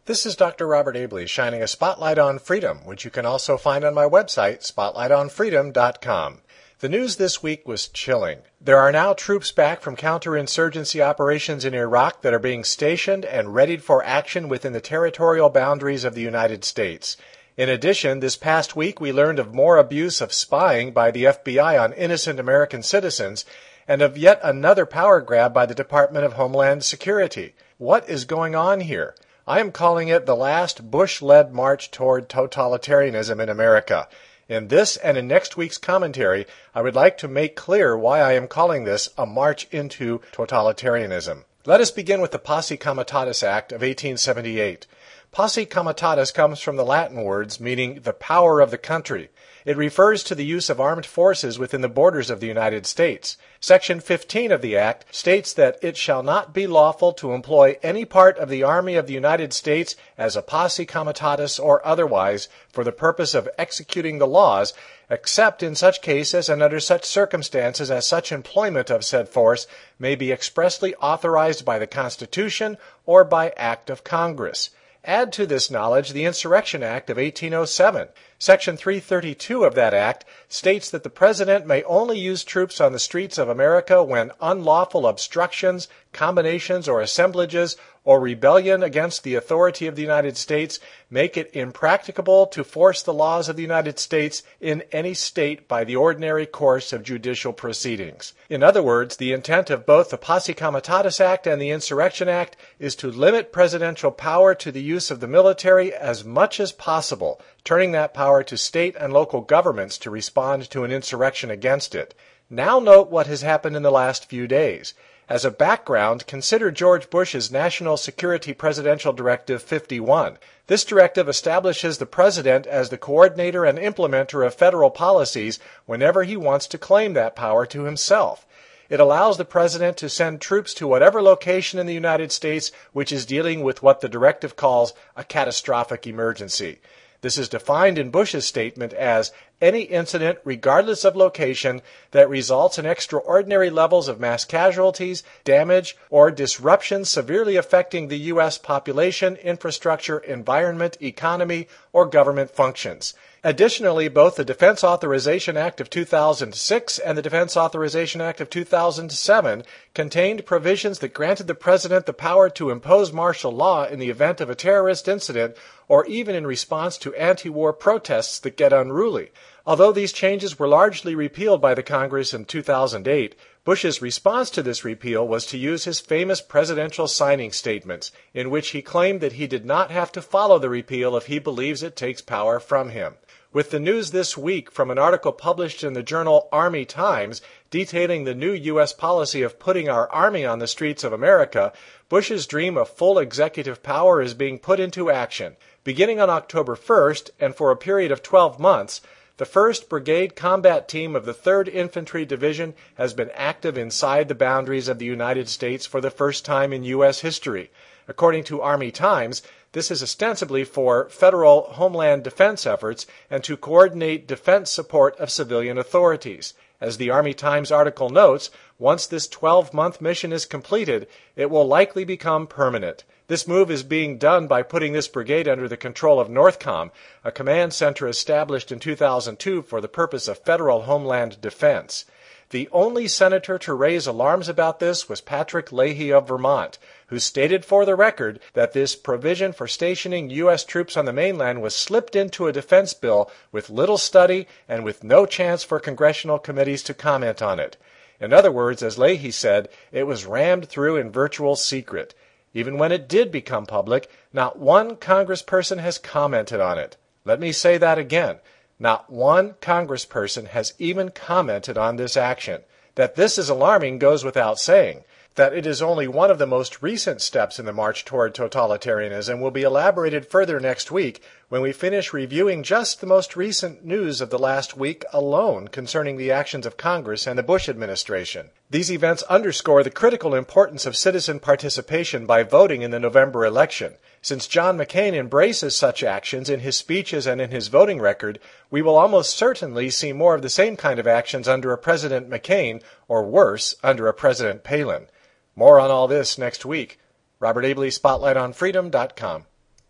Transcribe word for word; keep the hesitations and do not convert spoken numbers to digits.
This is Doctor Robert Abley shining a spotlight on freedom, which you can also find on my website, spotlight on freedom dot com. The news this week was chilling. There are now troops back from counterinsurgency operations in Iraq that are being stationed and readied for action within the territorial boundaries of the United States. In addition, this past week we learned of more abuse of spying by the F B I on innocent American citizens and of yet another power grab by the Department of Homeland Security. What is going on here? I am calling it the last Bush-led march toward totalitarianism in America. In this and in next week's commentary, I would like to make clear why I am calling this a march into totalitarianism. Let us begin with the Posse Comitatus Act of eighteen seventy-eight. Posse Comitatus comes from the Latin words meaning the power of the country. It refers to the use of armed forces within the borders of the United States. Section fifteen of the Act states that it shall not be lawful to employ any part of the Army of the United States as a posse comitatus or otherwise for the purpose of executing the laws, except in such cases and under such circumstances as such employment of said force may be expressly authorized by the Constitution or by act of Congress. Add to this knowledge the Insurrection Act of eighteen oh seven. Section three thirty-two of that act states that the President may only use troops on the streets of America when unlawful obstructions, combinations, or assemblages, or rebellion against the authority of the United States make it impracticable to force the laws of the United States in any state by the ordinary course of judicial proceedings. In other words, the intent of both the Posse Comitatus Act and the Insurrection Act is to limit presidential power to the use of the military as much as possible, turning that power to state and local governments to respond to an insurrection against it. Now note what has happened in the last few days. As a background, consider George Bush's National Security Presidential Directive fifty-one. This directive establishes the president as the coordinator and implementer of federal policies whenever he wants to claim that power to himself. It allows the president to send troops to whatever location in the United States which is dealing with what the directive calls a catastrophic emergency. This is defined in Bush's statement as any incident, regardless of location, that results in extraordinary levels of mass casualties, damage, or disruption severely affecting the U S population, infrastructure, environment, economy, or government functions. Additionally, both the Defense Authorization Act of two thousand six and the Defense Authorization Act of two thousand seven contained provisions that granted the President the power to impose martial law in the event of a terrorist incident or even in response to anti-war protests that get unruly. Although these changes were largely repealed by the Congress in two thousand eight, Bush's response to this repeal was to use his famous presidential signing statements, in which he claimed that he did not have to follow the repeal if he believes it takes power from him. With the news this week from an article published in the journal Army Times detailing the new U S policy of putting our Army on the streets of America, Bush's dream of full executive power is being put into action. Beginning on October first, and for a period of twelve months, the first Brigade Combat Team of the third Infantry Division has been active inside the boundaries of the United States for the first time in U S history. According to Army Times, this is ostensibly for federal homeland defense efforts and to coordinate defense support of civilian authorities. As the Army Times article notes, once this twelve-month mission is completed, it will likely become permanent. This move is being done by putting this brigade under the control of NORTHCOM, a command center established in two thousand two for the purpose of federal homeland defense. The only senator to raise alarms about this was Patrick Leahy of Vermont, who stated for the record that this provision for stationing U S troops on the mainland was slipped into a defense bill with little study and with no chance for congressional committees to comment on it. In other words, as Leahy said, it was rammed through in virtual secret. Even when it did become public, not one congressperson has commented on it. Let me say that again. Not one congressperson has even commented on this action. That this is alarming goes without saying. That it is only one of the most recent steps in the march toward totalitarianism will be elaborated further next week when we finish reviewing just the most recent news of the last week alone concerning the actions of Congress and the Bush administration. These events underscore the critical importance of citizen participation by voting in the November election. Since John McCain embraces such actions in his speeches and in his voting record, we will almost certainly see more of the same kind of actions under a President McCain, or worse, under a President Palin. More on all this next week. Robert Abley, spotlight on freedom dot com.